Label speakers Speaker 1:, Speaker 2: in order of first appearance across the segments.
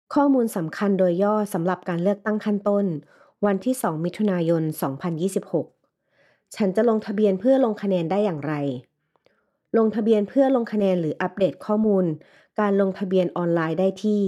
Speaker 1: ข้อมูลสำคัญโดยย่อสำหรับการเลือกตั้งขั้นต้นวันที่2มิถุนายน2026ฉันจะลงทะเบียนเพื่อลงคะแนนได้อย่างไรลงทะเบียนเพื่อลงคะแนนหรืออัปเดตข้อมูลการลงทะเบียนออนไลน์ได้ที่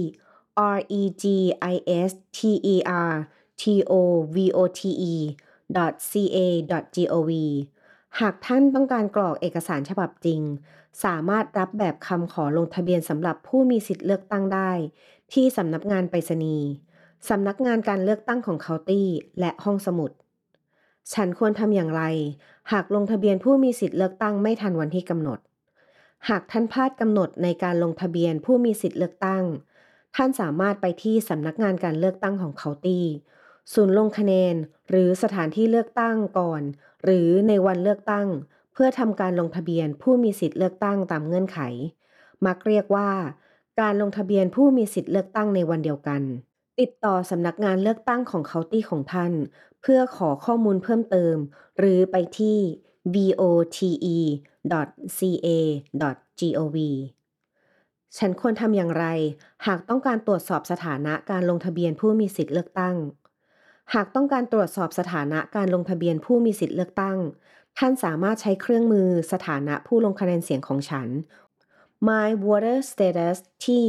Speaker 1: registervote.ca.gov หากท่านต้องการกรอกเอกสารฉบับจริงสามารถรับแบบคำขอลงทะเบียนสำหรับผู้มีสิทธิ์เลือกตั้งได้ที่สำนักงานไปรษณีย์สำนักงานการเลือกตั้งของเคาน์ตี้และห้องสมุดฉันควรทำอย่างไรหากลงทะเบียนผู้มีสิทธิ์เลือกตั้งไม่ทันวันที่กำหนดหากท่านพลาดกำหนดในการลงทะเบียนผู้มีสิทธิ์เลือกตั้งท่านสามารถไปที่สำนักงานการเลือกตั้งของเคาน์ตี้ศูนย์ลงคะแนนหรือสถานที่เลือกตั้งก่อนหรือในวันเลือกตั้งเพื่อทำการลงทะเบียนผู้มีสิทธิ์เลือกตั้งตามเงื่อนไขมักเรียกว่าการลงทะเบียนผู้มีสิทธิ์เลือกตั้งในวันเดียวกันติดต่อสำนักงานเลือกตั้งของเคาน์ตี้ของท่านเพื่อขอข้อมูลเพิ่มเติมหรือไปที่ vote.ca.gov ฉันควรทำอย่างไรหากต้องการตรวจสอบสถานะการลงทะเบียนผู้มีสิทธิ์เลือกตั้งหากต้องการตรวจสอบสถานะการลงทะเบียนผู้มีสิทธิ์เลือกตั้งท่านสามารถใช้เครื่องมือสถานะผู้ลงคะแนนเสียงของฉัน My Voter Status ที่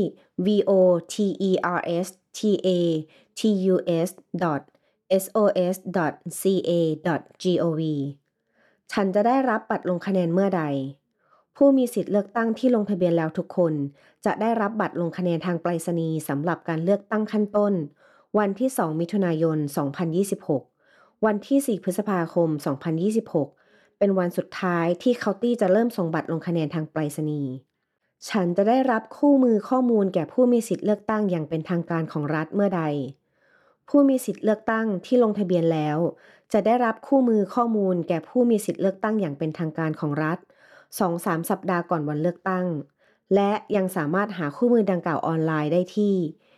Speaker 1: voterstatus.sos.ca.gov ฉันจะได้รับบัตรลงคะแนนเมื่อใดผู้มีสิทธิ์เลือกตั้งที่ลงทะเบียนแล้วทุกคนจะได้รับบัตรลงคะแนนทางไปรษณีย์สำหรับการเลือกตั้งขั้นต้นวันที่2มิถุนายน2026วันที่4พฤษภาคม2026เป็นวันสุดท้ายที่เคาน์ตี้จะเริ่มส่งบัตรลงคะแนนทางไปรษณีย์ฉันจะได้รับคู่มือข้อมูลแก่ผู้มีสิทธิ์เลือกตั้งอย่างเป็นทางการของรัฐเมื่อใดผู้มีสิทธิ์เลือกตั้งที่ลงทะเบียนแล้วจะได้รับคู่มือข้อมูลแก่ผู้มีสิทธิ์เลือกตั้งอย่างเป็นทางการของรัฐ2-3 สัปดาห์ก่อนวันเลือกตั้งและยังสามารถหาคู่มือดังกล่าวออนไลน์ได้ที่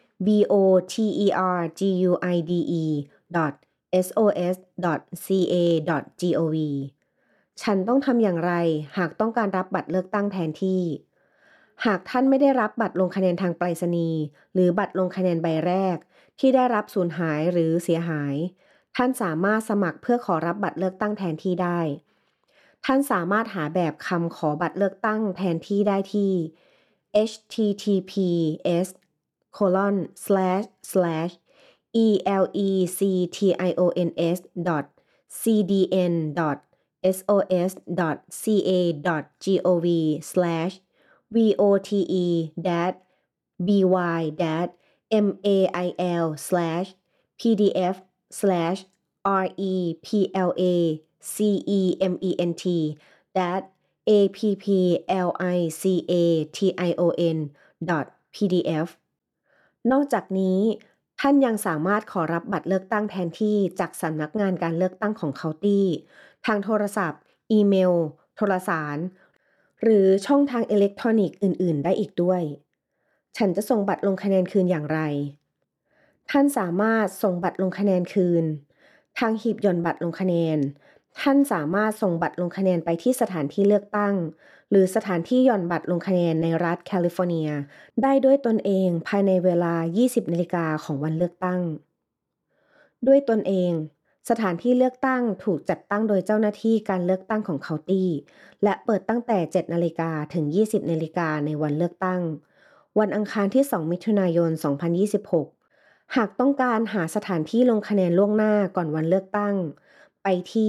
Speaker 1: voterguide.sos.ca.gov ฉันต้องทำอย่างไรหากต้องการรับบัตรเลือกตั้งแทนที่หากท่านไม่ได้รับบัตรลงคะแนนทางไปรษณีย์หรือบัตรลงคะแนนใบแรกที่ได้รับสูญหายหรือเสียหายท่านสามารถสมัครเพื่อขอรับบัตรเลือกตั้งแทนที่ได้ท่านสามารถหาแบบคำขอบัตรเลือกตั้งแทนที่ได้ที่ https://email/pdf/report.application.pdf นอกจากนี้ท่านยังสามารถขอรับบัตรเลือกตั้งแทนที่จากสำนักงานการเลือกตั้งของเคาน์ตี้ทางโทรศัพท์อีเมลโทรสารหรือช่องทางอิเล็กทรอนิกส์อื่นๆได้อีกด้วยฉันจะส่งบัตรลงคะแนนคืนอย่างไรท่านสามารถส่งบัตรลงคะแนนคืนทางหีบหย่อนบัตรลงคะแนนท่านสามารถส่งบัตรลงคะแนนไปที่สถานที่เลือกตั้งหรือสถานที่หย่อนบัตรลงคะแนนในรัฐแคลิฟอร์เนียได้ด้วยตนเองภายในเวลา 20 นาฬิกาของวันเลือกตั้งด้วยตนเองสถานที่เลือกตั้งถูกจัดตั้งโดยเจ้าหน้าที่การเลือกตั้งของเคาน์ตี้และเปิดตั้งแต่ 7 นาฬิกาถึง 20 นาฬิกาในวันเลือกตั้งวันอังคารที่ 2 มิถุนายน 2026 หากต้องการหาสถานที่ลงคะแนนล่วงหน้าก่อนวันเลือกตั้งไปที่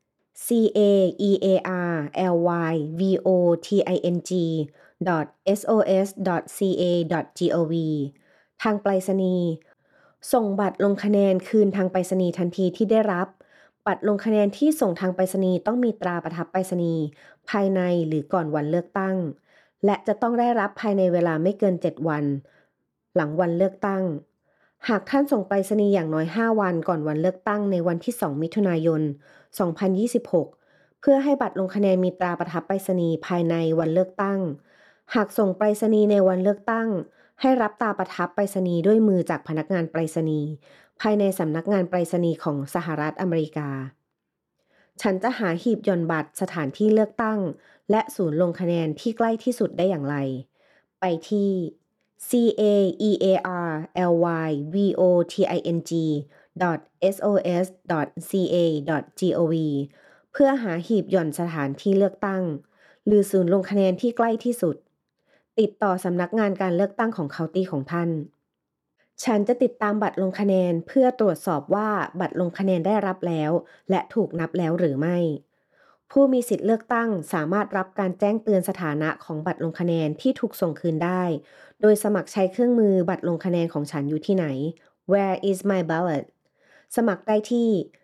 Speaker 1: careervoting.sos.ca.gov ทางไปรษณีย์ส่งบัตรลงคะแนนคืนทางไปรษณีย์ทันทีที่ได้รับบัตรลงคะแนนที่ส่งทางไปรษณีย์ต้องมีตราประทับไปรษณีย์ภายในหรือก่อนวันเลือกตั้งและจะต้องได้รับภายในเวลาไม่เกิน 7 วันหลังวันเลือกตั้งหากท่านส่งไปรษณีย์อย่างน้อย 5 วันก่อนวันเลือกตั้งในวันที่ 2 มิถุนายน 2026 เพื่อให้บัตรลงคะแนนมีตราประทับไปรษณีย์ภายในวันเลือกตั้งหากส่งไปรษณีย์ในวันเลือกตั้งให้รับตราประทับไปรษณีย์ด้วยมือจากพนักงานไปรษณีย์ภายในสำนักงานไปรษณีย์ของสหรัฐอเมริกาฉันจะหาหีบหย่อนบัตรสถานที่เลือกตั้งและศูนย์ลงคะแนนที่ใกล้ที่สุดได้อย่างไรไปที่ careervoting.sos.ca.gov เพื่อหาหีบหย่อนสถานที่เลือกตั้งหรือศูนย์ลงคะแนนที่ใกล้ที่สุดติดต่อสำนักงานการเลือกตั้งของเคาน์ตี้ของท่าน ฉันจะติดตามบัตรลงคะแนนเพื่อตรวจสอบว่าบัตรลงคะแนนได้รับแล้วและถูกนับแล้วหรือไม่ผู้มีสิทธิ์เลือกตั้งสามารถรับการแจ้งเตือนสถานะของบัตรลงคะแนนที่ถูกส่งคืนได้โดยสมัครใช้เครื่องมือบัตรลงคะแนนของฉันอยู่ที่ไหน Where is my ballot สมัครได้ที่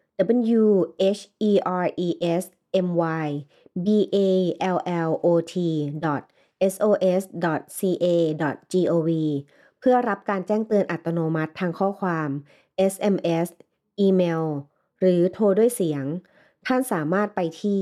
Speaker 1: wheresmyballot.sos.ca.gov เพื่อรับการแจ้งเตือนอัตโนมัติทางข้อความ SMS อีเมลหรือโทรด้วยเสียงท่านสามารถไปที่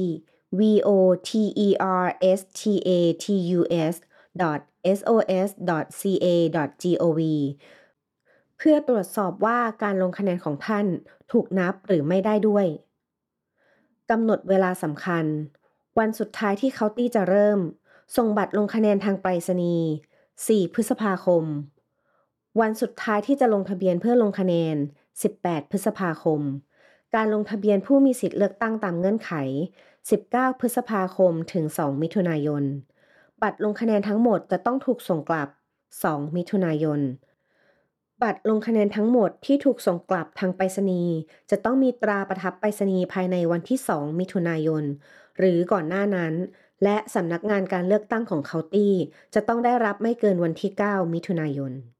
Speaker 1: voterstatus.sos.ca.gov เพื่อตรวจสอบว่าการลงคะแนนของท่านถูกนับหรือไม่ได้ด้วยกำหนดเวลาสำคัญวันสุดท้ายที่เคาน์ตี้จะเริ่มส่งบัตรลงคะแนนทางไปรษณีย์4 พฤษภาคมวันสุดท้ายที่จะลงทะเบียนเพื่อลงคะแนน18 พฤษภาคมการลงทะเบียนผู้มีสิทธิ์เลือกตั้งตามเงื่อนไข19 พฤษภาคมถึง2 มิถุนายนบัตรลงคะแนนทั้งหมดจะต้องถูกส่งกลับ2 มิถุนายนบัตรลงคะแนนทั้งหมดที่ถูกส่งกลับทางไปรษณีย์จะต้องมีตราประทับไปรษณีย์ภายในวันที่2 มิถุนายนหรือก่อนหน้านั้นและสำนักงานการเลือกตั้งของเคาน์ตี้จะต้องได้รับไม่เกินวันที่9 มิถุนายน